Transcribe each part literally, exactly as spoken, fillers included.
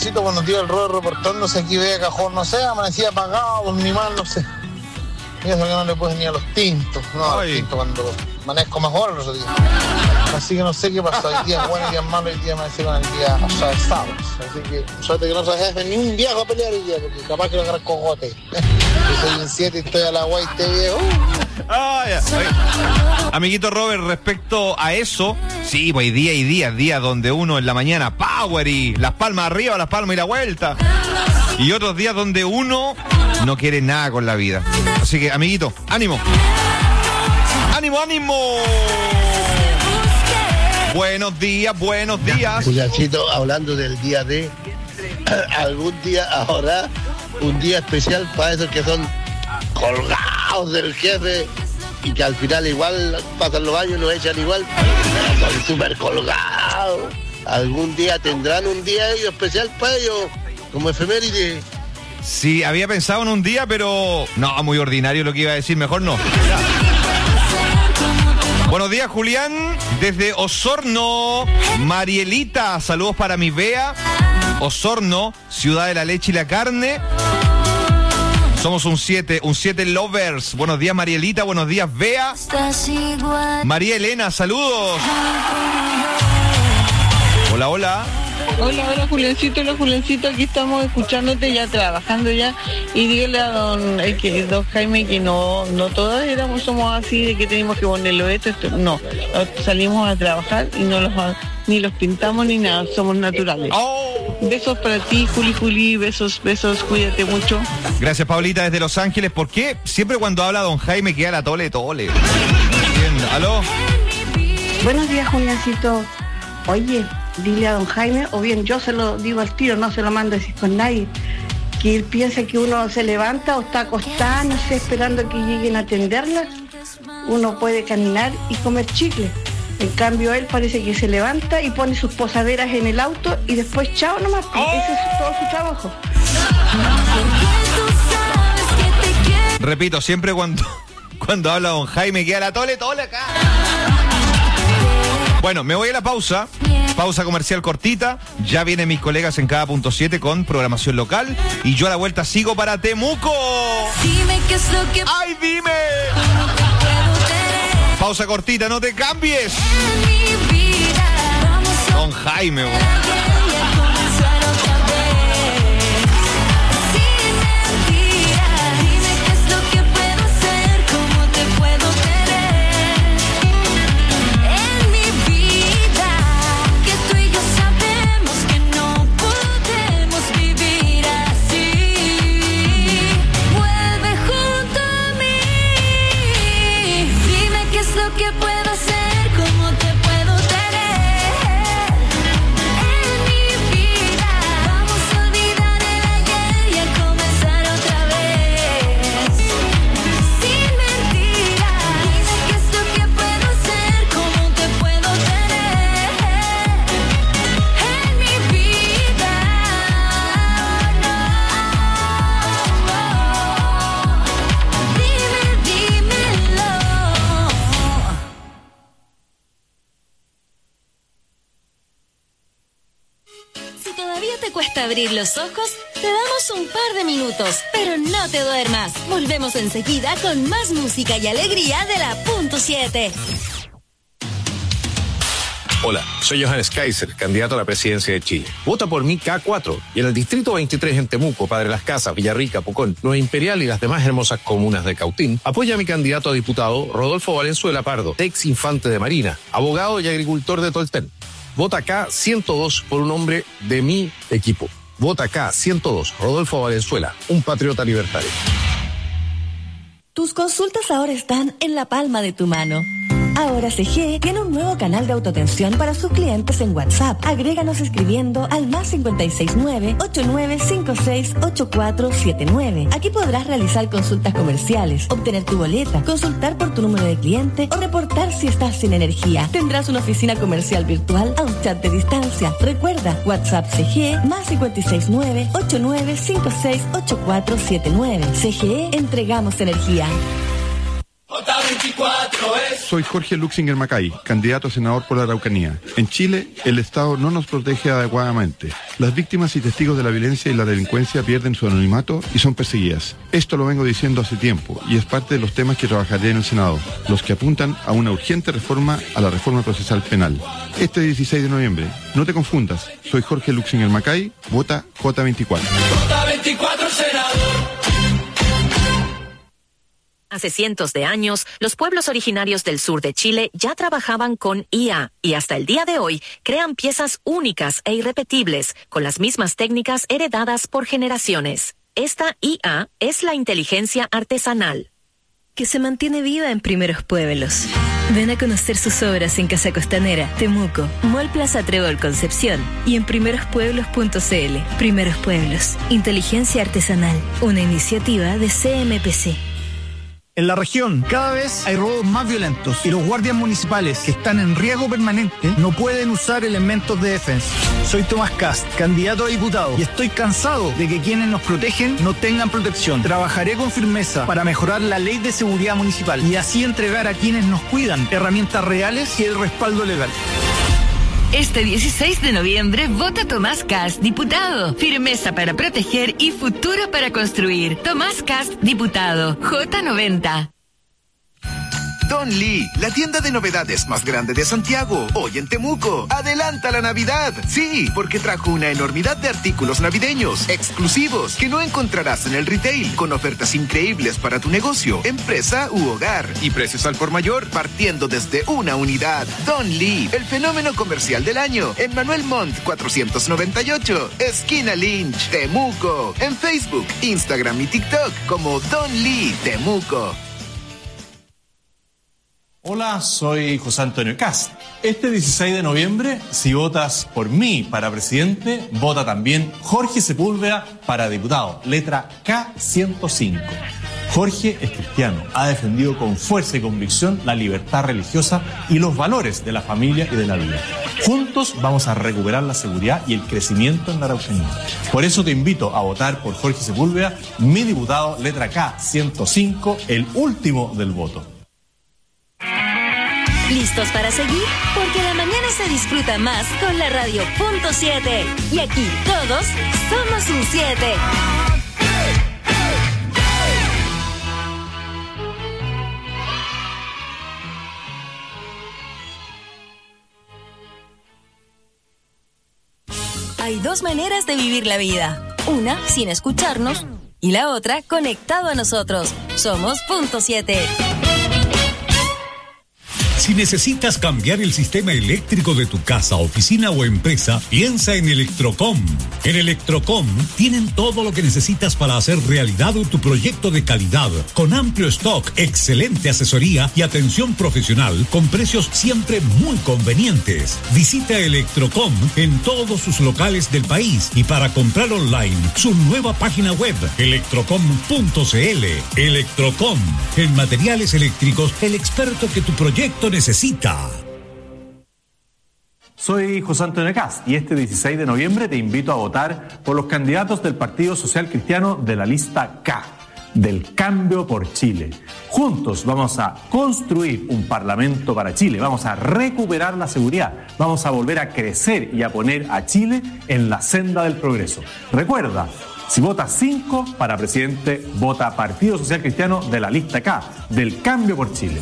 Juancito, cuando tío el Robert reportándose aquí veía cajón, no sé, amanecía apagado, dormí mal, no sé. Y eso que no le puse ni a los tintos, no, a los tintos cuando amanezco mejor los días. Así que no sé qué pasó, hay días buenos y días malos, y días amanecí con el día atravesados. Así que suerte que no se jefe ni un viejo a pelear hoy día, porque capaz que lo agarra cogote. Yo soy un siete y estoy a la guay, este viejo. Ah, ya. Amiguito Robert, respecto a eso, sí, pues hay días y días, días donde uno en la mañana power y las palmas arriba, las palmas y la vuelta. Y otros días donde uno no quiere nada con la vida. Así que, amiguito, ánimo. ¡Ánimo, ánimo! Buenos días, buenos días. Juliancito, hablando del día de, algún día ahora, un día especial para esos que son colgados del jefe y que al final igual pasan los años y los echan igual, pero son súper colgados. Algún día tendrán un día ellos especial para ellos, como efeméride. Sí, había pensado en un día, pero no, muy ordinario lo que iba a decir, mejor no. Buenos días, Julián, desde Osorno. Marielita, saludos para mi Bea. Osorno, ciudad de la leche y la carne. Somos un siete, un siete lovers. Buenos días, Marielita, buenos días, Bea. María Elena, saludos. Hola, hola. Hola, hola Juliancito, hola Juliancito, aquí estamos escuchándote ya, trabajando ya, y dígale a don, eh, que, don Jaime que no, no todas éramos, somos así de que tenemos que ponerlo esto, esto, no, salimos a trabajar y no los, ni los pintamos ni nada, somos naturales. Oh. Besos para ti, Juli, Juli, besos, besos, cuídate mucho. Gracias, Paulita, desde Los Ángeles. ¿Por qué siempre cuando habla don Jaime queda la tole, tole? ¿Aló? Buenos días, Juliancito. Oye, dile a don Jaime, o bien yo se lo digo al tiro, no se lo mando a decir con nadie, que él piensa que uno se levanta o está acostada, no sé, esperando que lleguen a atenderla. Uno puede caminar y comer chicle. En cambio, él parece que se levanta y pone sus posaderas en el auto y después chao nomás. Oh. Ese es todo su trabajo. Repito, siempre cuando, cuando habla don Jaime queda la tole, tole acá. Bueno, me voy a la pausa. Pausa comercial cortita. Ya vienen mis colegas en cada punto siete con programación local. Y yo a la vuelta sigo para Temuco. Dime qué es lo que... ¡Ay, dime! Pausa cortita, no te cambies. Don Jaime, güey. ¿Qué puedo hacer? ¿Cómo te puedo tener en mi vida? Vamos a olvidar el ayer y a comenzar otra vez. Sin mentiras, dime qué es lo que puedo hacer, cómo te puedo tener en mi vida. No, dime, dímelo. ¿Todavía te cuesta abrir los ojos? Te damos un par de minutos, pero no te duermas. Volvemos enseguida con más música y alegría de la punto siete. Hola, soy Johannes Kaiser, candidato a la presidencia de Chile. Vota por mí K cuatro y en el distrito veintitrés en Temuco, Padre Las Casas, Villarrica, Pucón, Nueva Imperial y las demás hermosas comunas de Cautín, apoya a mi candidato a diputado Rodolfo Valenzuela Pardo, ex infante de Marina, abogado y agricultor de Tolten. Vota K ciento dos por un hombre de mi equipo. Vota K ciento dos, Rodolfo Valenzuela, un patriota libertario. Tus consultas ahora están en la palma de tu mano. Ahora C G tiene un nuevo canal de autoatención para sus clientes en WhatsApp. Agréganos escribiendo al más cinco seis nueve, ocho nueve cinco seis, ocho cuatro siete nueve. Aquí podrás realizar consultas comerciales, obtener tu boleta, consultar por tu número de cliente o reportar si estás sin energía. Tendrás una oficina comercial virtual a un chat de distancia. Recuerda, WhatsApp C G más cinco seis nueve, ocho nueve cinco seis, ocho cuatro siete nueve. C G E, entregamos energía. J veinticuatro es... Soy Jorge Luxinger Macay, candidato a senador por la Araucanía. En Chile, el Estado no nos protege adecuadamente. Las víctimas y testigos de la violencia y la delincuencia pierden su anonimato y son perseguidas. Esto lo vengo diciendo hace tiempo y es parte de los temas que trabajaré en el Senado, los que apuntan a una urgente reforma a la reforma procesal penal. Este dieciséis de noviembre, no te confundas, soy Jorge Luxinger Macay, vota J veinticuatro. J veinticuatro senador. Hace cientos de años, los pueblos originarios del sur de Chile ya trabajaban con I A y hasta el día de hoy crean piezas únicas e irrepetibles con las mismas técnicas heredadas por generaciones. Esta I A es la inteligencia artesanal, que se mantiene viva en Primeros Pueblos. Ven a conocer sus obras en Casa Costanera, Temuco, Mall Plaza Trébol Concepción y en primeros pueblos punto c l. Primeros Pueblos, inteligencia artesanal, una iniciativa de C M P C. En la región, cada vez hay robos más violentos y los guardias municipales que están en riesgo permanente no pueden usar elementos de defensa. Soy Tomás Cast, candidato a diputado, y estoy cansado de que quienes nos protegen no tengan protección. Trabajaré con firmeza para mejorar la ley de seguridad municipal y así entregar a quienes nos cuidan herramientas reales y el respaldo legal. Este dieciséis de noviembre vota Tomás Cast, diputado. Firmeza para proteger y futuro para construir. Tomás Cast, diputado. J noventa. Don Lee, la tienda de novedades más grande de Santiago, hoy en Temuco. ¡Adelanta la Navidad! Sí, porque trajo una enormidad de artículos navideños, exclusivos, que no encontrarás en el retail, con ofertas increíbles para tu negocio, empresa u hogar, y precios al por mayor, partiendo desde una unidad. Don Lee, el fenómeno comercial del año, en Manuel Montt cuatrocientos noventa y ocho, esquina Lynch, Temuco. En Facebook, Instagram y TikTok como Don Lee Temuco. Hola, soy José Antonio Cast. Este dieciséis de noviembre, si votas por mí para presidente, vota también Jorge Sepúlveda para diputado, letra K ciento cinco. Jorge es cristiano, ha defendido con fuerza y convicción la libertad religiosa y los valores de la familia y de la vida. Juntos vamos a recuperar la seguridad y el crecimiento en la Araucanía. Por eso te invito a votar por Jorge Sepúlveda, mi diputado, letra K ciento cinco, el último del voto. ¿Listos para seguir? Porque la mañana se disfruta más con la radio punto siete. Y aquí todos somos un siete. Hay dos maneras de vivir la vida. Una sin escucharnos y la otra conectado a nosotros. Somos punto siete. Si necesitas cambiar el sistema eléctrico de tu casa, oficina o empresa, piensa en Electrocom. En Electrocom tienen todo lo que necesitas para hacer realidad tu proyecto de calidad, con amplio stock, excelente asesoría y atención profesional, con precios siempre muy convenientes. Visita Electrocom en todos sus locales del país y para comprar online, su nueva página web, electrocom punto c l. Electrocom, en materiales eléctricos, el experto que tu proyecto necesita. Soy José Antonio Cast y este dieciséis de noviembre te invito a votar por los candidatos del Partido Social Cristiano de la lista K, del Cambio por Chile. Juntos vamos a construir un parlamento para Chile, vamos a recuperar la seguridad, vamos a volver a crecer y a poner a Chile en la senda del progreso. Recuerda, si votas cinco para presidente, vota Partido Social Cristiano de la lista K, del Cambio por Chile.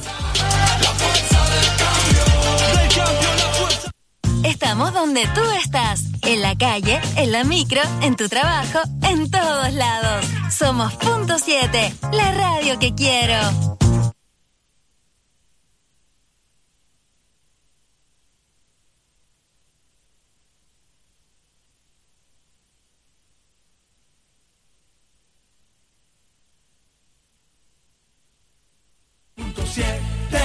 Estamos donde tú estás, en la calle, en la micro, en tu trabajo, en todos lados. Somos punto siete, la radio que quiero. Punto siete.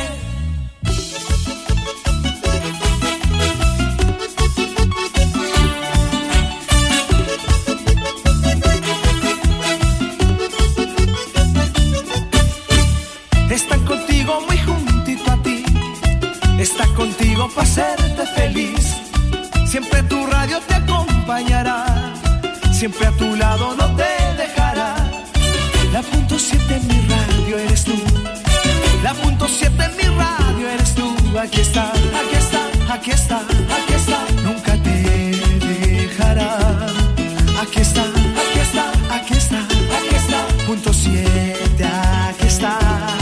Están contigo muy juntito a ti, está contigo para hacerte feliz. Siempre tu radio te acompañará, siempre a tu lado no te dejará. La punto siete en mi radio eres tú, la contigo aquí está, aquí está, aquí está, aquí está, nunca te dejará. Aquí está, aquí está, aquí está, aquí está, punto siete, aquí está.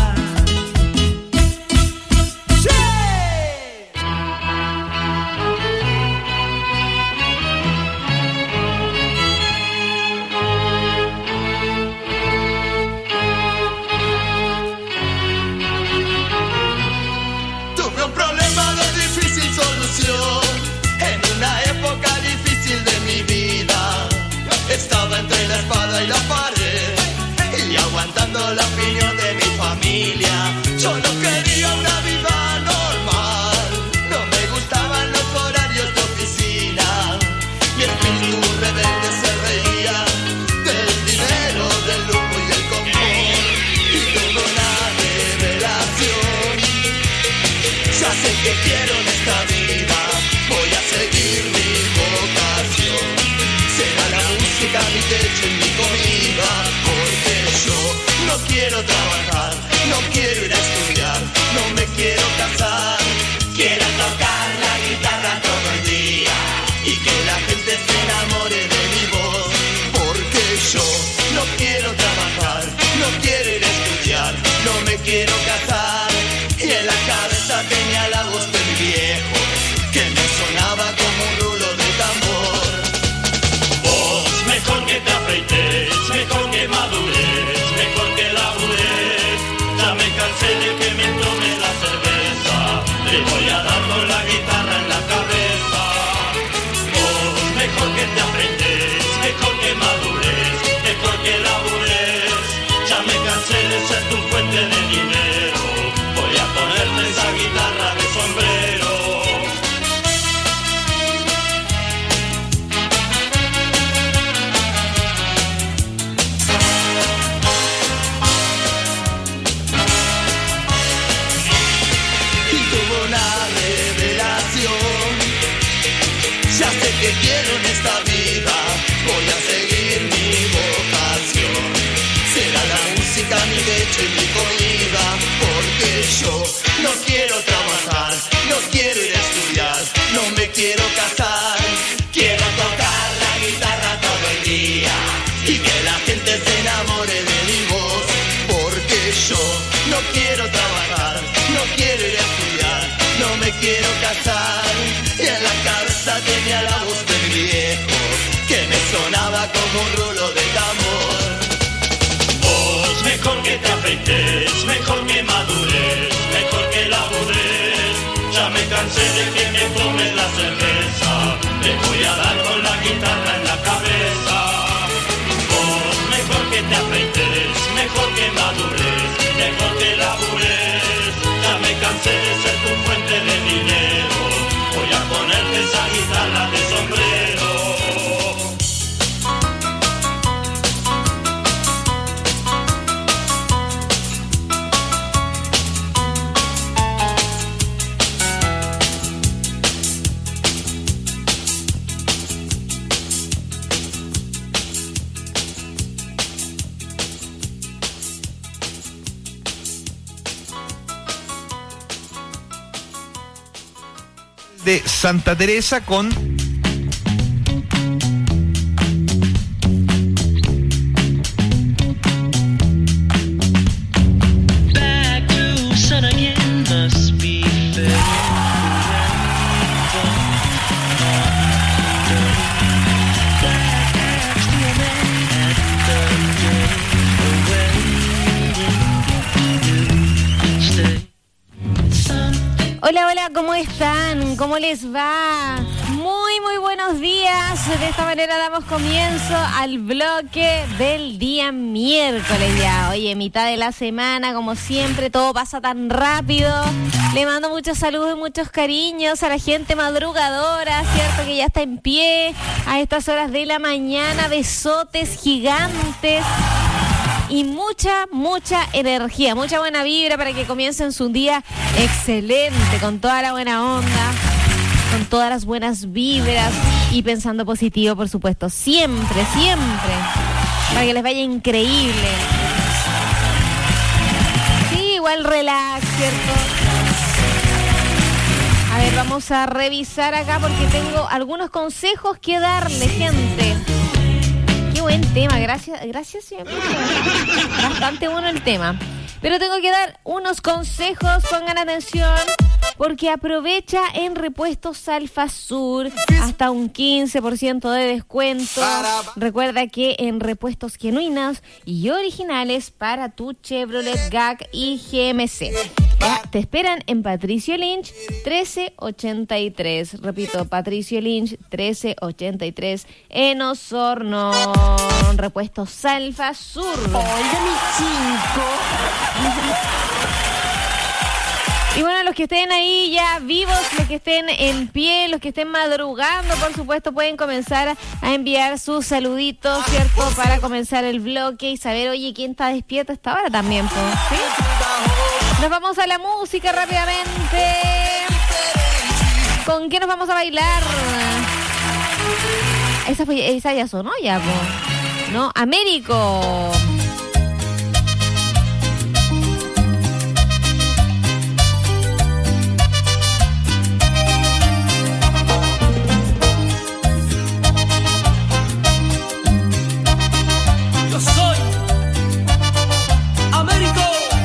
Tuve un problema de difícil solución en una época difícil de mi vida. Estaba entre la espada y la pared y aguantando la opinión de mi familia. Yo no quería una vida normal, no me gustaban los horarios de oficina. Mi espíritu rebelde se reía del dinero, del lujo y del confort. Y tuve una revelación. Ya sé que quiero en esta vida, voy a seguir mi vocación. Será la música mi techo y mi comida, porque yo no quiero trabajar, no quiero ir a estudiar, no me quiero casar. Quiero tocar la guitarra todo el día y que la gente se enamore de mi voz, porque yo no quiero trabajar, no quiero ir a estudiar, no me quiero casar. Y en la cabeza tenía la voz del viejo que me sonaba como un rulo de tambor. Vos, mejor que te afeites, mejor que madures, mejor que labures. Ya me cansé de que me tome la cerveza, le voy a dar con la guitarra en la cabeza. Vos, mejor que te afeites, mejor que madures, mejor que labures. Ya me cansé de ser tu fuente de dinero, voy a ponerte esa guitarra de sombrero. Y tuvo una revelación. Ya sé que quiero en esta vida, voy a seguir mi vocación. Será la música mi techo y mi comida, porque yo no quiero trabajar, no quiero ir a estudiar, no me quiero casar. Quiero tocar la guitarra todo el día y que la gente se enamore de mi voz, porque yo no quiero trabajar, no quiero ir a estudiar, no me quiero casar. Y en la cabeza tenía la voz del viejo que me sonaba como un rulo de tambor. Vos, mejor que te afeites, mejor que madures, mejor que labures. Ya me cansé de que me tomes la cerveza, te voy a dar con la guitarra en la cabeza. Vos, mejor que te afeites, mejor que madures, mejor que labures. Ya me cansé de ser tu fuente de dinero, voy a ponerte esa guitarra de sombrero. De Santa Teresa con Back to sun again must be fair. Hola, hola, ¿cómo están? ¿Cómo les va? Muy, muy buenos días. De esta manera damos comienzo al bloque del día miércoles ya. Oye, mitad de la semana, como siempre, todo pasa tan rápido. Le mando muchos saludos y muchos cariños a la gente madrugadora, ¿cierto? Que ya está en pie a estas horas de la mañana. Besotes gigantes. Y mucha, mucha energía, mucha buena vibra para que comiencen su día excelente, con toda la buena onda, con todas las buenas vibras y pensando positivo, por supuesto, siempre, siempre, para que les vaya increíble. Sí, igual relax, ¿cierto? vamos a revisar acá porque tengo algunos consejos que darle, gente. Qué buen tema, gracias, gracias señor. Bastante bueno el tema. Pero tengo que dar unos consejos, pongan atención, porque aprovecha en Repuestos Alfa Sur hasta un quince por ciento de descuento. Recuerda que en repuestos genuinos y originales para tu Chevrolet G A C y G M C. Ya, te esperan en Patricio Lynch trece ochenta y tres. Repito, Patricio Lynch trece ochenta y tres en Osorno. Repuestos Alfa Sur. Oiga, mi chico. Y bueno, los que estén ahí ya vivos, los que estén en pie, los que estén madrugando, por supuesto, pueden comenzar a enviar sus saluditos, ¿cierto? Para comenzar el bloque y saber, oye, quién está despierto a esta hora también, pues, ¿sí? Nos vamos a la música rápidamente. ¿Con qué nos vamos a bailar? Esa, fue, esa ya sonó ya, pues. ¿No? Américo. Yo soy Américo.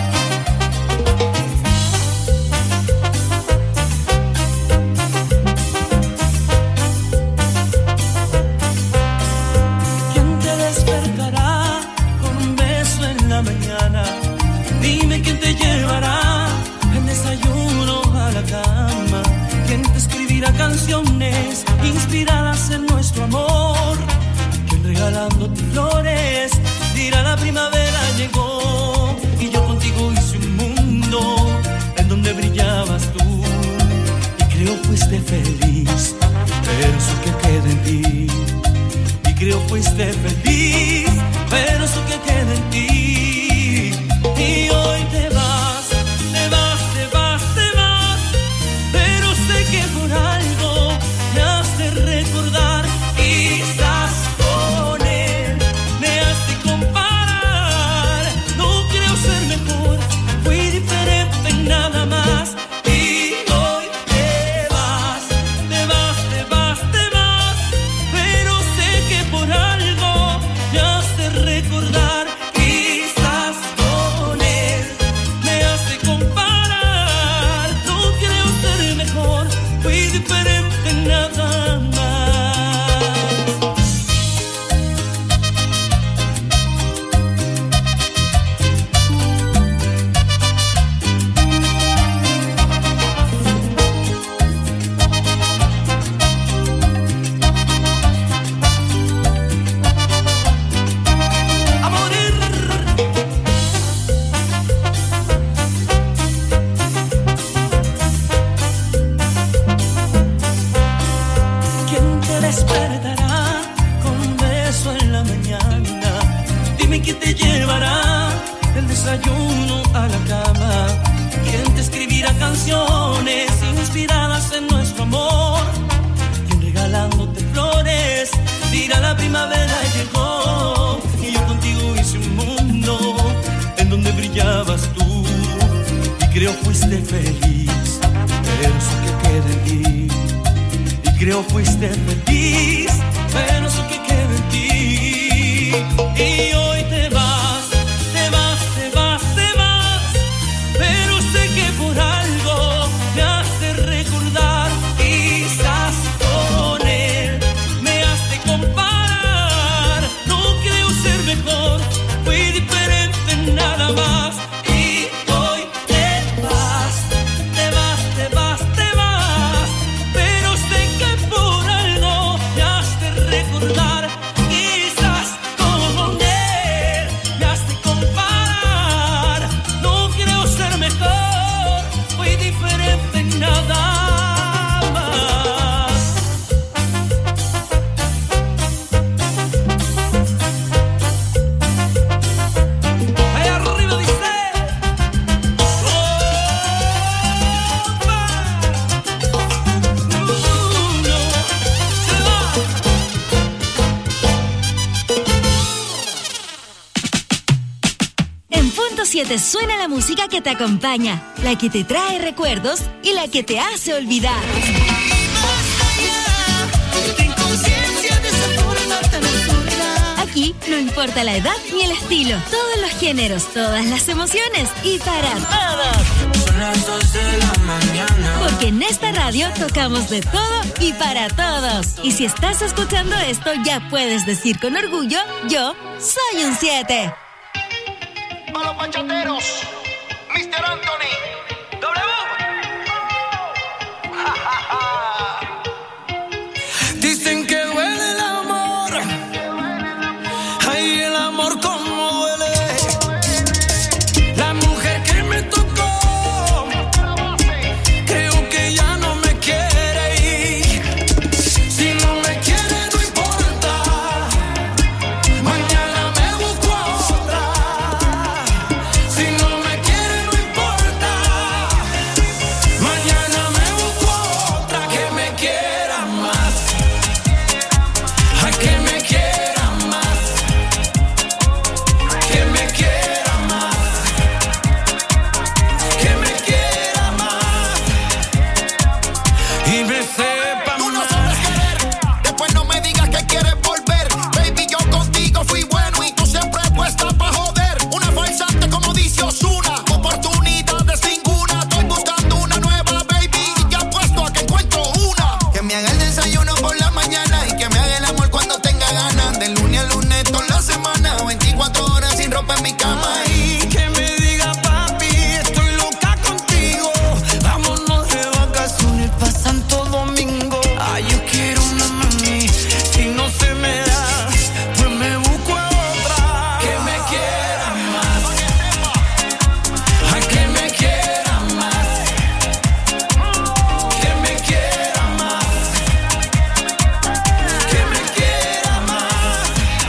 ¿Quién te despertará con un beso en la mañana? Dime quién te llevará el desayuno a la cama. ¿Quién te escribirá canciones inspiradas en nuestro amor? ¿Quién regalándote flores dirá la primavera llegó? Y yo contigo hice un mundo en donde brillabas tú. Y creo fuiste feliz, pero eso que queda en ti. Y creo fuiste feliz, pero eso que queda en ti. Y hoy te vas, te vas, te vas, te vas. Pero sé que por algo me has de recordar. Quizás con él me has de comparar. No creo ser mejor, fui diferente en nada más. Y hoy te vas, te vas, te vas, te vas. Pero sé que por algo me has de recordar. Quizás con él me has de comparar. No creo ser mejor, fui diferente en nada más. A morir. ¿Quién te despertará con un beso en la mañana? Dime quién te llevará el desayuno a la cama. ¿Quién te escribirá canciones inspiradas en nuestro amor? ¿Quién regalándote flores dirá la primavera llegó? Y yo contigo hice un mundo en donde brillabas tú. Y creo fuiste feliz, pero eso que queda en ti. Y creo fuiste feliz, pero eso que queda en ti. Y hoy te vas, te vas, te vas, te vas. Pero sé que por algo me has de recordar. Quizás con él me has de comparar. No creo ser mejor, fui diferente en nada más. Y hoy te vas, te vas, te vas, te vas. Pero sé que por algo me has que te suena la música que te acompaña, la que te trae recuerdos y la que te hace olvidar. Aquí no importa la edad ni el estilo, todos los géneros, todas las emociones y para todos. Son las dos de la mañana. Porque en esta radio tocamos de todo y para todos. Y si estás escuchando esto, ya puedes decir con orgullo, yo soy un siete. A los bachateros, mister Anthony, W. Dicen que duele el amor. Ay, el amor como duele. La mujer que me tocó, creo que ya no me quiere ir. Si no me quiere, no importa. Mañana me busco a otra. Si no me quiere, no importa. Mañana me busco a otra que me quiera más. Ay, que me quiera más. Que me quiera más. Que me quiera más. Y me sepa Tú no más. sabes querer, después no me digas que quieres volver. Baby, yo contigo fui bueno y tú siempre puesta pa' joder. Una farsante como dice Ozuna, oportunidades ninguna. Estoy buscando una nueva, baby, y te apuesto a que encuentro una. Que me haga el desayuno por la mañana y que me haga el amor cuando tenga ganas. De lunes a lunes toda la semana, veinticuatro horas sin ropa en mi cama. Y que me diga papi, estoy loca contigo. Vámonos de vacaciones pa' Santo Domingo. Ay, yo quiero una mami. Si no se me da, pues me busco a otra. Que me quiera más. Ay, que me quiera más. Que me quiera más. Que me quiera más.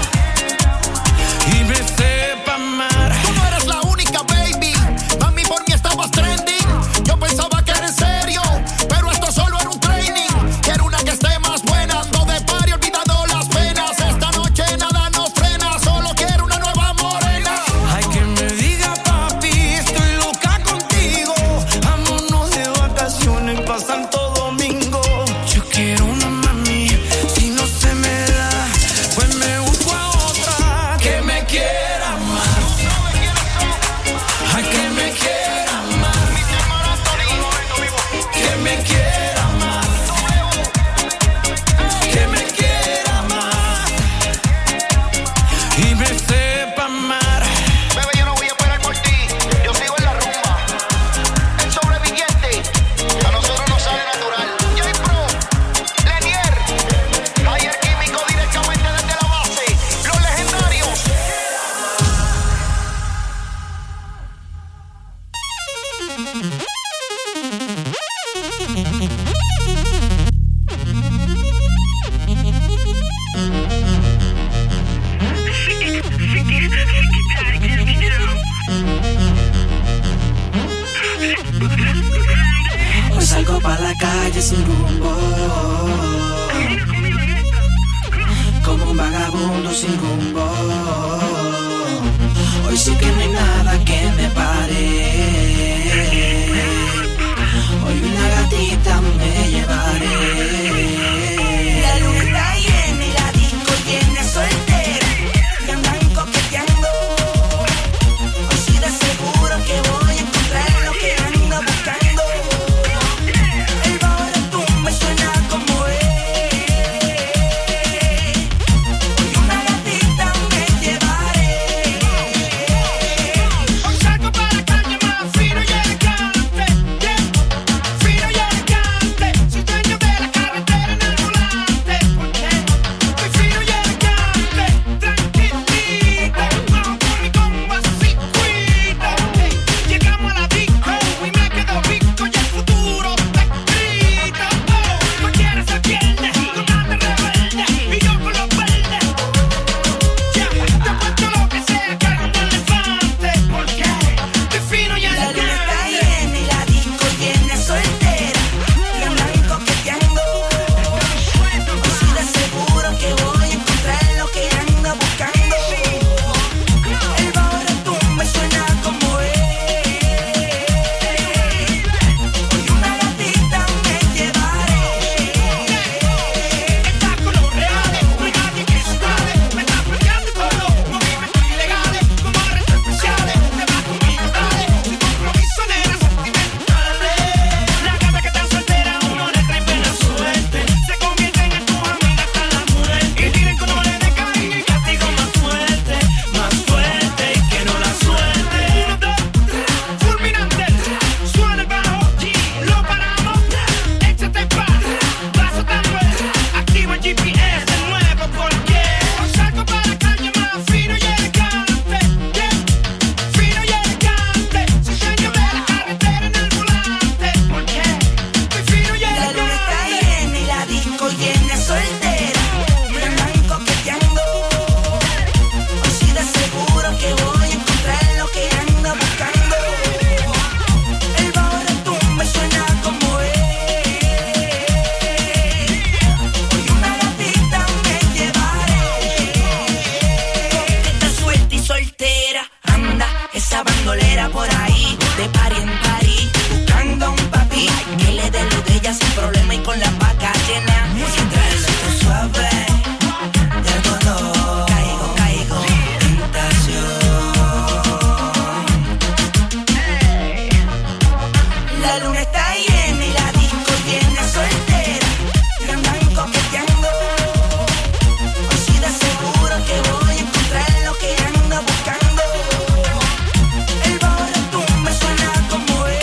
Y me sepa amar. Tú no eres la única, baby. Mami, por mí estabas trending. Yo pensaba que era en serio, pero esto solo era un training. Quiero una que esté más buena. Ando de party, olvidando las penas. Esta noche nada nos frena. Solo quiero una nueva morena. Ay, que me diga papi, estoy loca contigo. Vámonos de vacaciones pa' Santo Domingo. Yo quiero una mami, si no se me da, pues me busco a otra. Que me quiera más. Ay, que me quiera más. Que me quiera más. Que me quiera más. Y me sepa amar. Bebé, yo no voy a esperar por ti. Yo sigo en la rumba. El sobreviviente, a nosotros nos sale natural. J-Pro, Lenier, Ayer Químico directamente desde la base. Los legendarios. Hoy salgo pa' la calle sin rumbo, como un vagabundo sin rumbo. Hoy sí que no hay nada que me pare. Hoy una gatita me llevaré. La luna está llena y la disco llena soltera. Y andan coqueteando. Hoy sí de seguro que voy a encontrar lo que ando buscando. El bajo de tu me suena como es. Hoy una gatita me llevaré. disco llena soltera, me andan coqueteando. Hoy sí de seguro que voy a encontrar lo que ando buscando. El bajo de tu me suena como es. Hoy una gatita me llevaré. Coqueta suelta y soltera, anda esa bandolera por ahí, de party en party, buscando un papi que le dé lo de ella sin problema y con la vaca llena. Sin traerlo suave, de algodón, caigo, caigo, tentación. La luna está llena y la disco llena soltera, me andan coqueteando. Hoy sí de seguro que voy a encontrar lo que ando buscando. El bajo de tu me suena como es.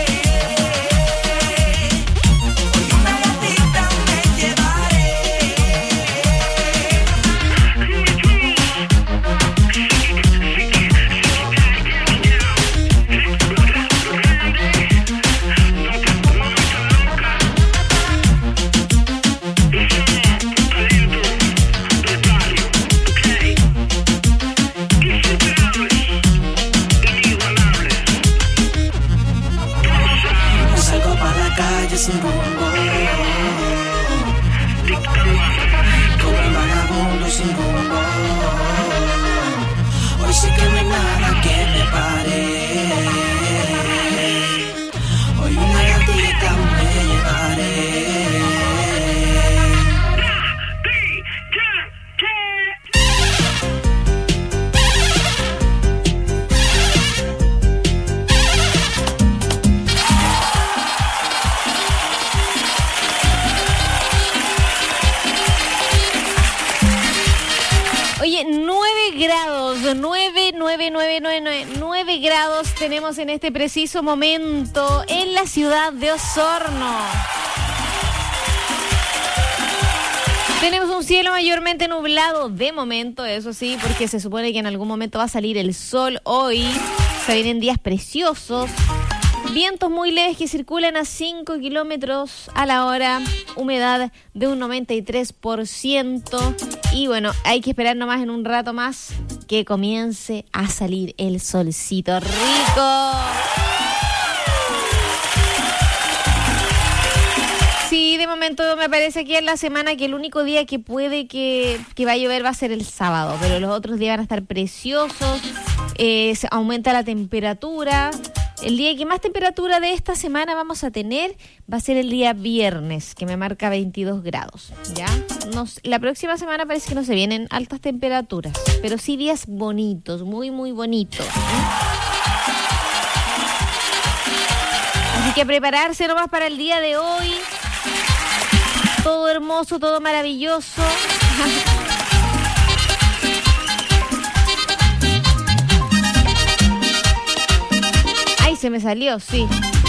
Hoy una gatita me llevaré. Salgo para la calle sin rumbo, como un vagabundo sin rumbo. Hoy sí que no hay nada que me pare. Hoy una gatita me llevaré. Oye, nueve grados, nueve, nueve, nueve, nueve, nueve, nueve grados tenemos en este preciso momento en la ciudad de Osorno. Tenemos un cielo mayormente nublado de momento, eso sí, porque se supone que en algún momento va a salir el sol hoy. Se vienen días preciosos. Vientos muy leves que circulan a cinco kilómetros a la hora, humedad de un noventa y tres por ciento. Y bueno, hay que esperar nomás en un rato más que comience a salir el solcito rico. Sí, de momento me parece que en la semana que el único día que puede que, que va a llover va a ser el sábado, pero los otros días van a estar preciosos, eh, se aumenta la temperatura. El día que más temperatura de esta semana vamos a tener va a ser el día viernes, que me marca veintidós grados, ¿ya? Nos, la próxima semana parece que no se vienen altas temperaturas, pero sí días bonitos, muy, muy bonitos, ¿eh? Así que a prepararse nomás para el día de hoy. Todo hermoso, todo maravilloso. Ay, se me salió, sí.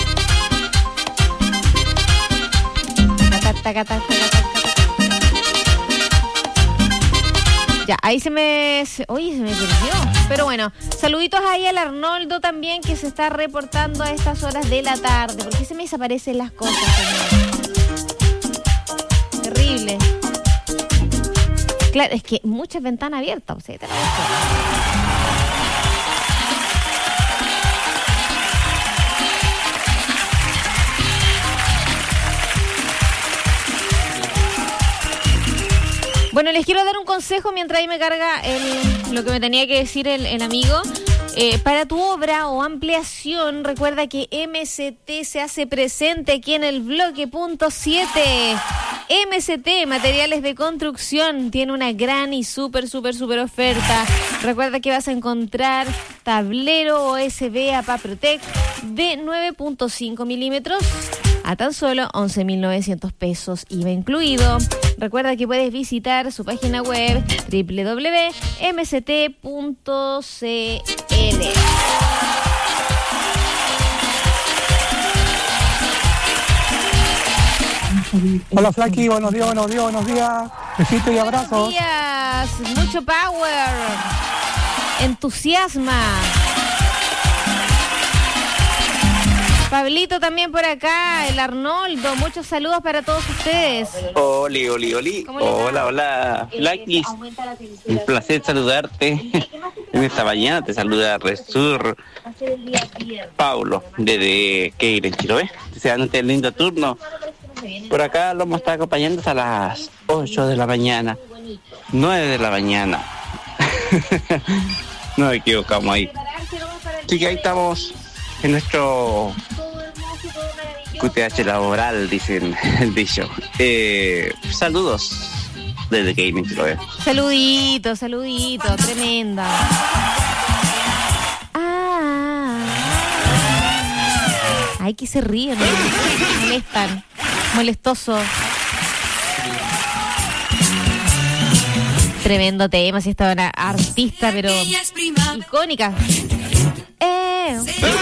Ya, ahí se me... se- Oye, se me perdió. Pero bueno, saluditos ahí al Arnoldo también, que se está reportando a estas horas de la tarde. ¿Por qué se me desaparecen las cosas, señor? Terrible. Claro, es que muchas ventanas abiertas, o sea, te la voy a hacer. Bueno, les quiero dar un consejo mientras ahí me carga el, lo que me tenía que decir el, el amigo. Eh, para tu obra o ampliación, recuerda que M C T se hace presente aquí en el bloque punto siete. M C T, materiales de construcción, tiene una gran y súper, súper, súper oferta. Recuerda que vas a encontrar tablero O S B A P A Protec de nueve punto cinco milímetros a tan solo once mil novecientos pesos, I V A incluido. Recuerda que puedes visitar su página web doble u doble u doble u punto m c t punto c l. Hola Flaki, buenos días, buenos días, buenos días. Besitos y abrazos. Buenos días, mucho power, entusiasma. Pablito también por acá, el Arnoldo, muchos saludos para todos ustedes. Oli, oli, oli. Hola, hola, Flakis. Un placer saludarte. En esta mañana te saluda Resur Paulo, desde Keir en Chiloé. Deseándote el lindo turno. Por acá lo vamos a estar acompañando hasta las ocho de la mañana. nueve de la mañana. Nos equivocamos ahí. Así que ahí estamos en nuestro Q T H laboral, dicen el dicho. Eh, saludos desde Gaming Chiloé. Saludito, saludito, tremenda. Ah, ay, que se ríen, ¿no? Molestan, molestoso. Tremendo tema, si estaba una artista, pero icónica. Eh.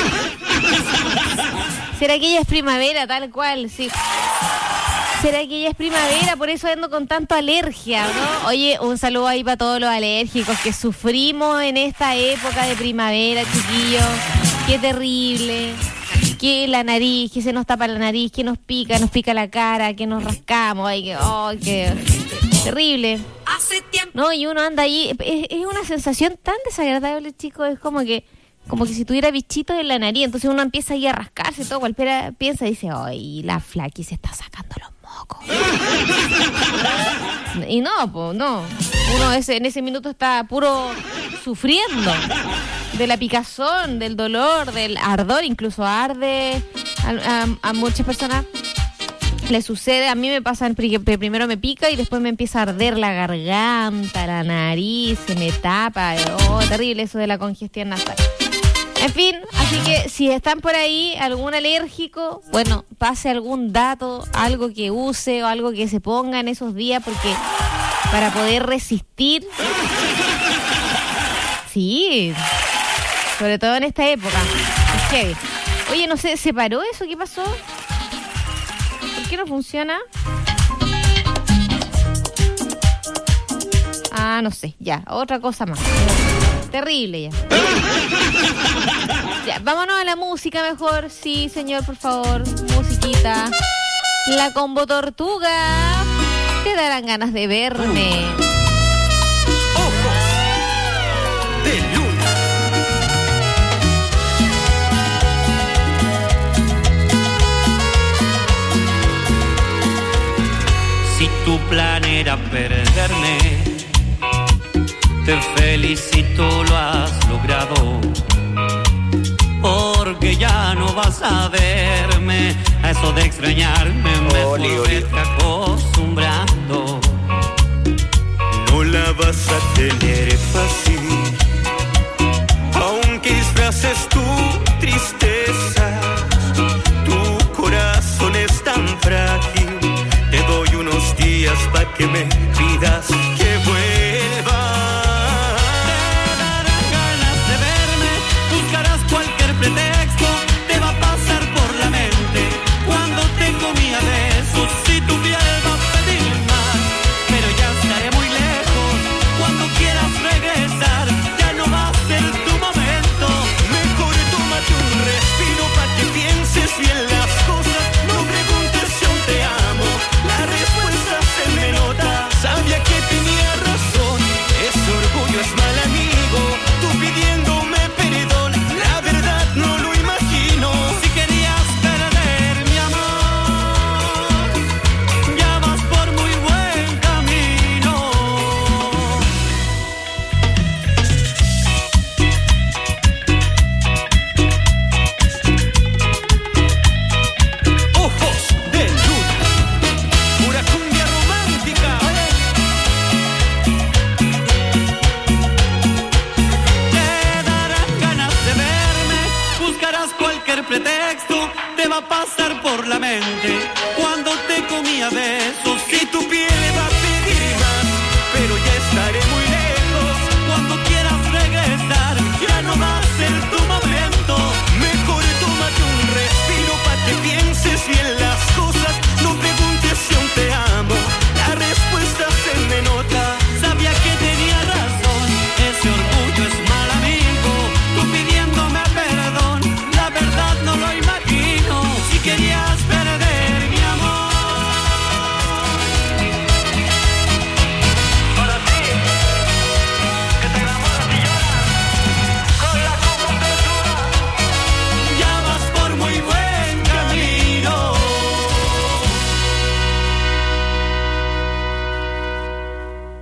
¿Será que ella es primavera, tal cual? Sí. ¿Será que ella es primavera? Por eso ando con tanto alergia, ¿no? Oye, un saludo ahí para todos los alérgicos que sufrimos en esta época de primavera, chiquillos. Qué terrible. Que la nariz, que se nos tapa la nariz, que nos pica, nos pica la cara, que nos rascamos. Ay, que, oh, qué terrible. No, y uno anda ahí. Es, es una sensación tan desagradable, chicos. Es como que como que si tuviera bichitos en la nariz. Entonces uno empieza ahí a rascarse todo. Cualquiera piensa y dice, ay, la Flaki se está sacando los mocos. Y no, pues no. Uno ese, en ese minuto está puro sufriendo de la picazón, del dolor, del ardor. Incluso arde a, a, a muchas personas. Le sucede, a mí me pasa, que primero me pica y después me empieza a arder la garganta, la nariz, se me tapa. Oh, terrible eso de la congestión nasal. En fin, así que si están por ahí, algún alérgico, bueno, pase algún dato, algo que use o algo que se ponga en esos días, porque para poder resistir, sí, sobre todo en esta época, es heavy. Oye, no sé, ¿se paró eso? ¿Qué pasó? ¿Por qué no funciona? Ah, no sé, ya, otra cosa más. Terrible ya. Ya, vámonos a la música mejor. Sí, señor, por favor. Musiquita. La Combo Tortuga. Te darán ganas de verme. Ojos de luna. Si tu plan era perderme, te felicito, lo has logrado, porque ya no vas a verme, a eso de extrañarme mejor vete acostumbrando. No la vas a tener fácil, aunque disfraces tu tristeza, tu corazón es tan frágil. Te doy unos días para que me pidas que vuelva. Pretexto te va a pasar por la mente cuando te comí a besos. Si tu piel va a pedir más, pero ya estaré muy lejos. Cuando quieras regresar, ya no va a ser tu momento. Mejor tómate un respiro para que pienses bien las cosas. No preguntes si aún te amo, la respuesta se me nota. Sabía que tenía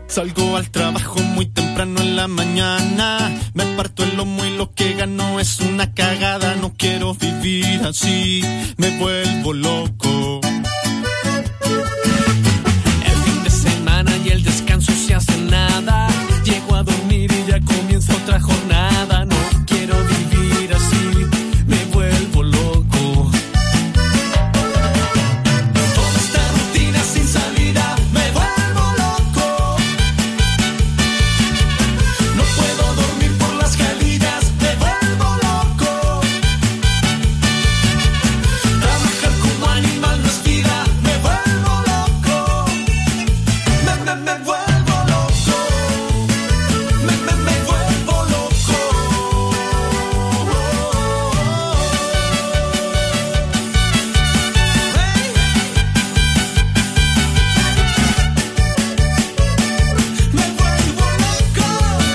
Salgo al trabajo muy temprano en la mañana, me parto el lomo y lo que gano es una cagada. No quiero vivir así, me vuelvo loco. El fin de semana y el descanso se hace nada. Llego a dormir y ya comienza otra jornada. No quiero vivir así, me vuelvo loco. Toda esta rutina sin salida, me vuelvo loco. No puedo dormir por las calillas, me vuelvo loco. Trabajar como animal no es vida, me vuelvo loco. Me, me, me vuelvo loco. Me, me, me vuelvo loco. Me vuelvo loco.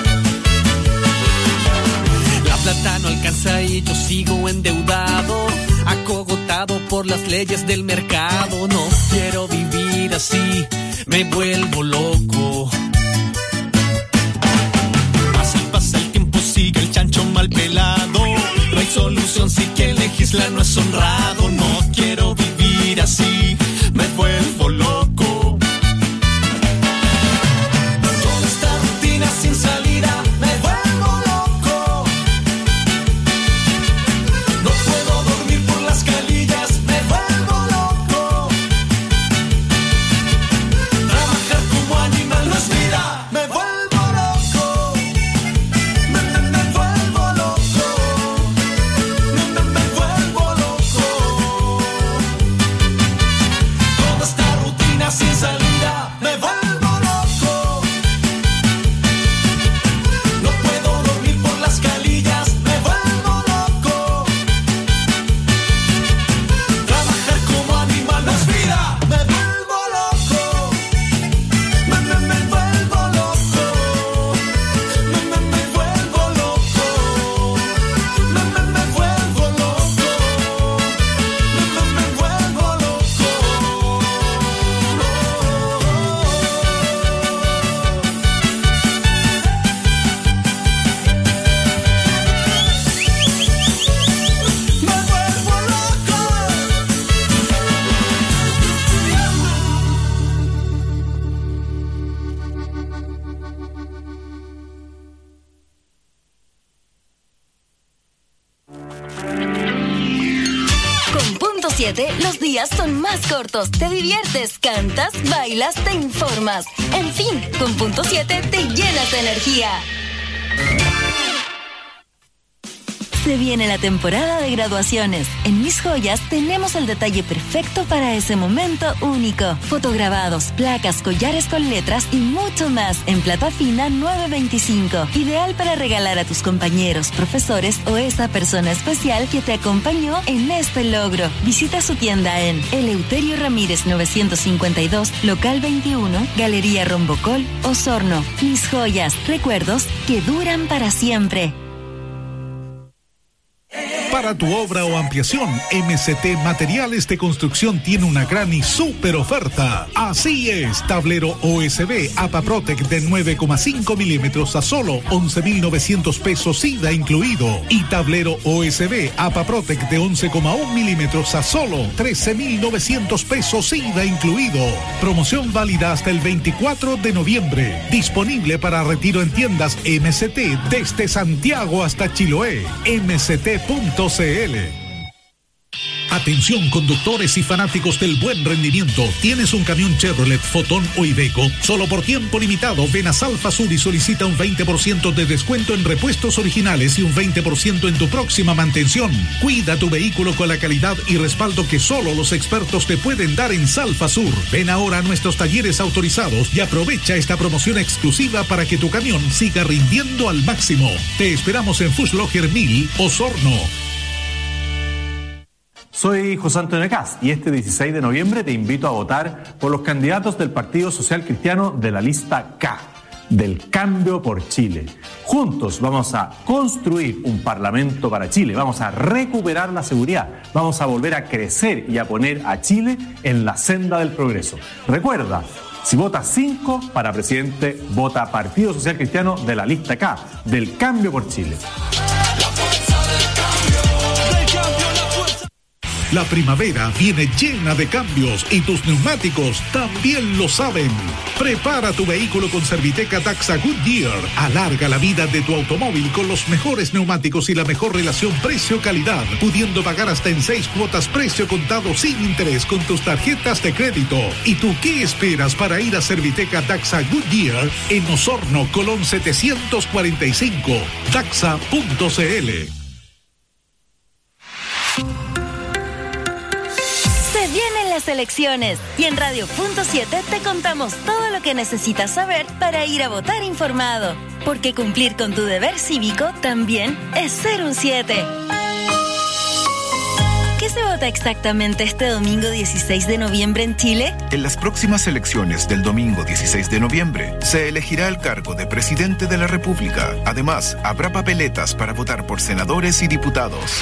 La plata no alcanza y yo sigo endeudado, acogotado por las leyes del mercado. No quiero vivir así, me vuelvo loco. Pasa, pasa el tiempo, sigue el chancho mal pelado. No hay solución si quien legisla no es honrado. No quiero vivir así, me vuelvo loco. Toda esta rutina sin salida, me vuelvo loco. No puedo dormir por las calillas, me vuelvo loco. Trabajar como animal no es vida, me vuelvo loco. Me, me, me vuelvo loco. Me, me, me vuelvo loco. Toda esta rutina sin salida, me vuelvo loco. No puedo dormir por las calillas, me vuelvo loco. Trabajar como animal no es vida, me vuelvo loco. Me, me, me vuelvo loco. Me, me, me vuelvo loco. Me, me, me vuelvo loco. Me, me, me vuelvo loco. Me vuelvo loco. Con punto siete, los días son más cortos. Te diviertes, cantas, bailas, te informas. En fin, con punto siete te llenas de energía. Se viene la temporada de graduaciones. En Mis Joyas tenemos el detalle perfecto para ese momento único. Fotograbados, placas, collares con letras y mucho más en plata fina nueve veinticinco. Ideal para regalar a tus compañeros, profesores o esa persona especial que te acompañó en este logro. Visita su tienda en Eleuterio Ramírez novecientos cincuenta y dos, local veintiuno, Galería Rombocol, Osorno. Mis Joyas, recuerdos que duran para siempre. Para tu obra o ampliación, M C T Materiales de Construcción tiene una gran y súper oferta. Así es, tablero O S B APAPROTEC de nueve coma cinco milímetros a solo once mil novecientos pesos I V A incluido. Y tablero O S B APAPROTEC de once coma uno milímetros a solo trece mil novecientos pesos I V A incluido. Promoción válida hasta el veinticuatro de noviembre. Disponible para retiro en tiendas M C T desde Santiago hasta Chiloé. M C T punto C L. Atención conductores y fanáticos del buen rendimiento. ¿Tienes un camión Chevrolet, Fotón o Iveco? Solo por tiempo limitado ven a Salfa Sur y solicita un veinte por ciento de descuento en repuestos originales y un veinte por ciento en tu próxima mantención. Cuida tu vehículo con la calidad y respaldo que solo los expertos te pueden dar en Salfa Sur. Ven ahora a nuestros talleres autorizados y aprovecha esta promoción exclusiva para que tu camión siga rindiendo al máximo. Te esperamos en Fußlocher mil, Osorno. Soy José Antonio Cast y este dieciséis de noviembre te invito a votar por los candidatos del Partido Social Cristiano de la lista K, del Cambio por Chile. Juntos vamos a construir un parlamento para Chile, vamos a recuperar la seguridad, vamos a volver a crecer y a poner a Chile en la senda del progreso. Recuerda, Si vota cinco para presidente, vota Partido Social Cristiano de la lista K, del Cambio por Chile. La primavera viene llena de cambios y tus neumáticos también lo saben. Prepara tu vehículo con Serviteca Daxa Goodyear. Alarga la vida de tu automóvil con los mejores neumáticos y la mejor relación precio-calidad, pudiendo pagar hasta en seis cuotas precio contado sin interés con tus tarjetas de crédito. ¿Y tú qué esperas para ir a Serviteca Daxa Goodyear en Osorno, Colón setecientos cuarenta y cinco? Daxa punto c l. Vienen las elecciones y en Radio Punto siete te contamos todo lo que necesitas saber para ir a votar informado, porque cumplir con tu deber cívico también es ser un siete. ¿Qué se vota exactamente este domingo dieciséis de noviembre en Chile? En las próximas elecciones del domingo dieciséis de noviembre se elegirá el cargo de presidente de la República. Además, habrá papeletas para votar por senadores y diputados.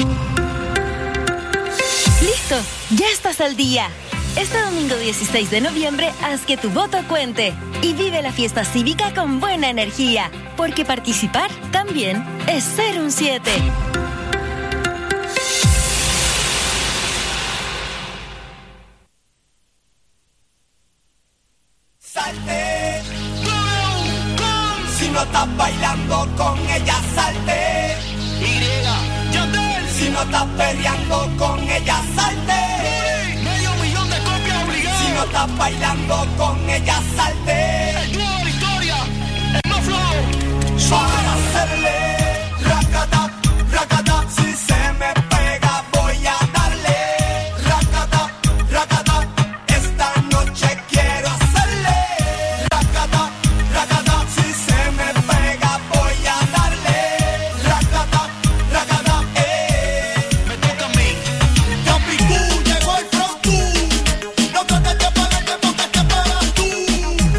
¡Listo! ¡Ya estás al día! Este domingo dieciséis de noviembre haz que tu voto cuente y vive la fiesta cívica con buena energía, porque participar también es ser un siete. Salte, si no estás bailando con ella, salte. Y, Yandel. Si no estás peleando con ella, salte. Medio millón de copias obligadas. Si no estás bailando con ella, salte. El dúo de Victoria, el no flow. Para hacerle racata, racata. Si se me pega voy a darle racata, racata. Esta noche quiero hacerle racata, racata. Si se me pega voy a darle racata, racata. Eh, me toca a mí. Capicú llegó el front tú. No trates de parar que porque te paras tú.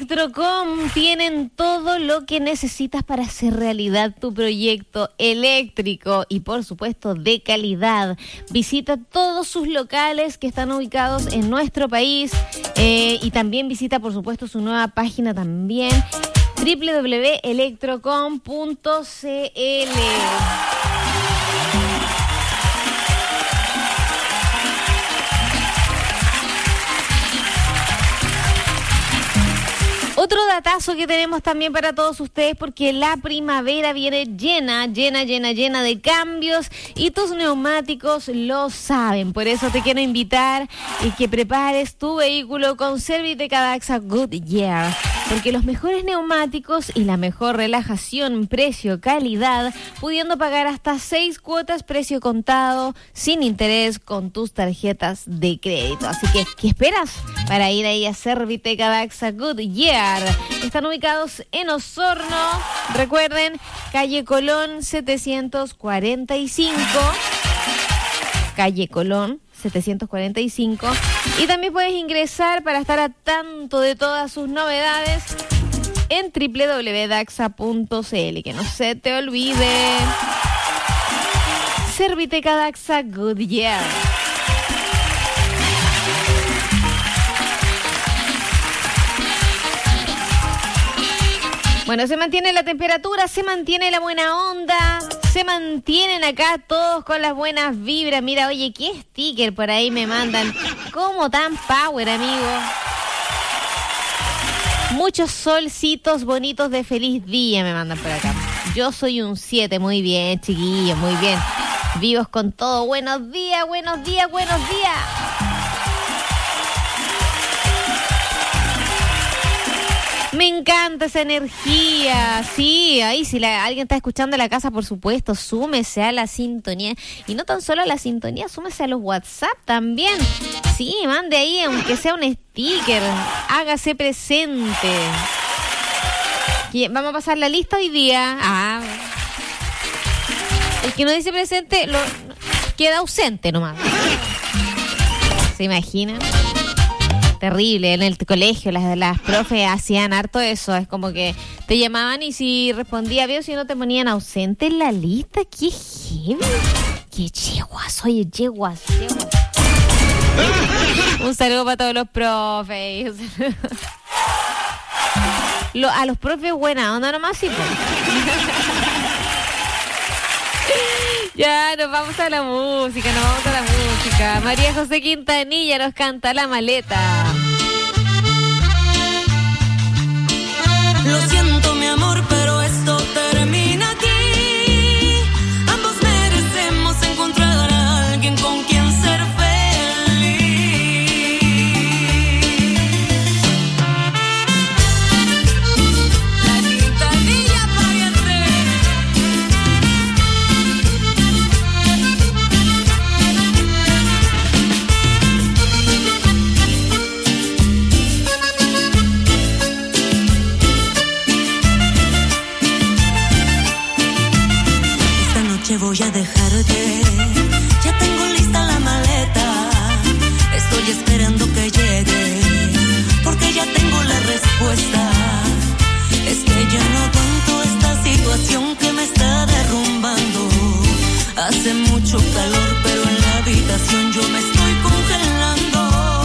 Electrocom tienen todo lo que necesitas para hacer realidad tu proyecto eléctrico y por supuesto de calidad. Visita todos sus locales que están ubicados en nuestro país eh, y también visita por supuesto su nueva página también, doble u doble u doble u punto electrocom punto c l. Otro datazo que tenemos también para todos ustedes, porque la primavera viene llena, llena, llena, llena de cambios y tus neumáticos lo saben. Por eso te quiero invitar y que prepares tu vehículo con Servitec Adaxa Goodyear, porque los mejores neumáticos y la mejor relajación, precio, calidad, pudiendo pagar hasta seis cuotas, precio contado, sin interés, con tus tarjetas de crédito. Así que, ¿qué esperas para ir ahí a Servitec Adaxa Goodyear? Están ubicados en Osorno, recuerden, calle Colón setecientos cuarenta y cinco, calle Colón setecientos cuarenta y cinco, y también puedes ingresar para estar a tanto de todas sus novedades en doble u doble u doble u punto daxa punto c l, que no se te olvide. Servitec Adaxa Goodyear. Bueno, se mantiene la temperatura, se mantiene la buena onda, se mantienen acá todos con las buenas vibras. Mira, oye, qué sticker por ahí me mandan. ¿Cómo tan power, amigo? Muchos solcitos bonitos de feliz día me mandan por acá. Yo soy un siete, muy bien, chiquillos, muy bien. Vivos con todo. Buenos días, buenos días, buenos días. Me encanta esa energía, sí, ahí si la, alguien está escuchando en la casa, por supuesto, súmese a la sintonía. Y no tan solo a la sintonía, súmese a los WhatsApp también. Sí, mande ahí, aunque sea un sticker, hágase presente. Y vamos a pasar la lista hoy día. Ah, el que no dice presente lo, queda ausente nomás. ¿Se imaginan? Terrible, en el colegio las, las profes hacían harto eso, es como que te llamaban y si respondía bien, si no te ponían ausente en la lista. ¡Qué heavy! ¡Qué yeguas! Oye, yeguas, yeguas. Un saludo para todos los profes. Lo, a los profes buena onda nomás, sí, pues. Ya, nos vamos a la música, nos vamos a la música. María José Quintanilla nos canta La Maleta. Lo siento, mi amor, pero esto termina aquí. Ambos merecemos encontrar a alguien con quien ser feliz. La Quintanilla pariente. Voy a dejarte, ya tengo lista la maleta, estoy esperando que llegue, porque ya tengo la respuesta. Es que ya no aguanto esta situación que me está derrumbando. Hace mucho calor, pero en la habitación yo me estoy congelando.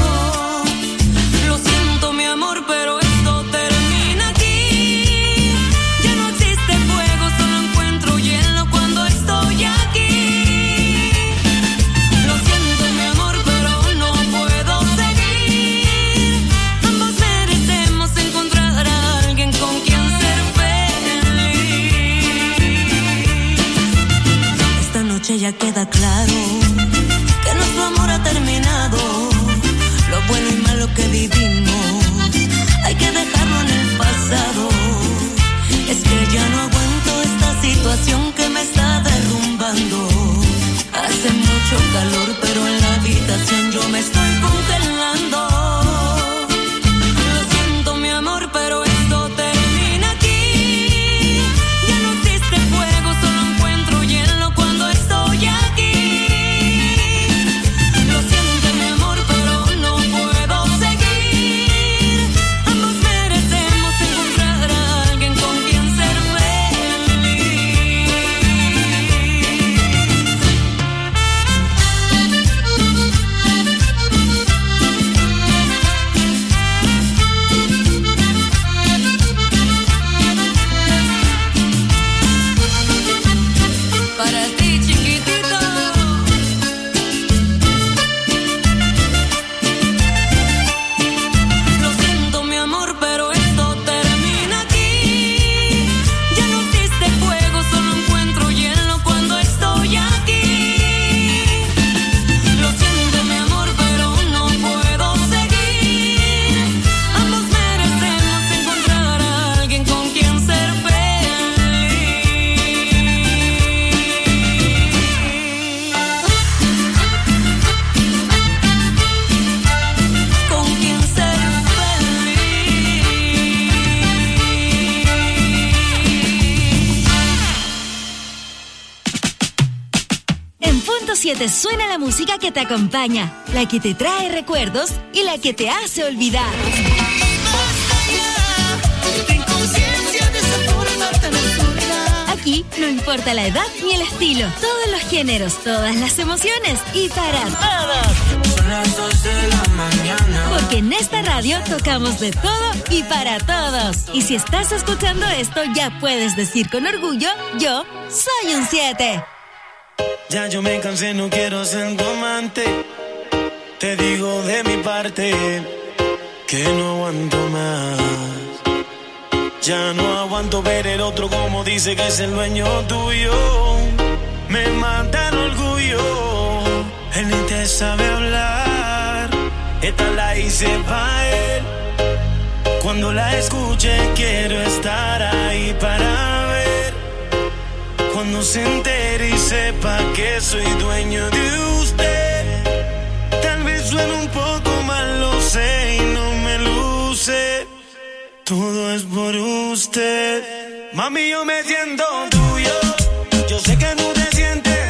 Lo siento, mi amor, pero esto termina aquí. Ya no existe fuego, solo encuentro hielo cuando estoy aquí. Lo siento, mi amor, pero no puedo seguir. Ambos merecemos encontrar a alguien con quien ser feliz. Esta noche ya queda claro que nuestro amor ha terminado. Lo bueno y malo que vivimos hay que dejarlo en el pasado. Es que ya no aguanto esta situación que me está derrumbando. Hace mucho calor, pero en la habitación yo me estoy congelando. Lo siento, mi amor, pero esto termina aquí. Ya no existe fuego, solo encuentro hielo cuando estoy aquí. Lo siento, mi amor, pero no puedo seguir. punto siete suena la música que te acompaña, la que te trae recuerdos y la que te hace olvidar. Aquí no importa la edad ni el estilo, todos los géneros, todas las emociones y para todos. Son las dos de la mañana. Porque en esta radio tocamos de todo y para todos. Y si estás escuchando esto, ya puedes decir con orgullo, yo soy un siete. Ya yo me cansé, no quiero ser tu amante. Te digo de mi parte que no aguanto más. Ya no aguanto ver el otro como dice que es el dueño tuyo. Me mata el orgullo. Él ni te sabe hablar. Esta la hice pa' él. Cuando la escuche quiero estar ahí para ver. Cuando se entere y sepa que soy dueño de usted. Tal vez suene un poco mal, lo sé, y no me luce. Todo es por usted. Mami, yo me siento tuyo. Yo sé que tú te sientes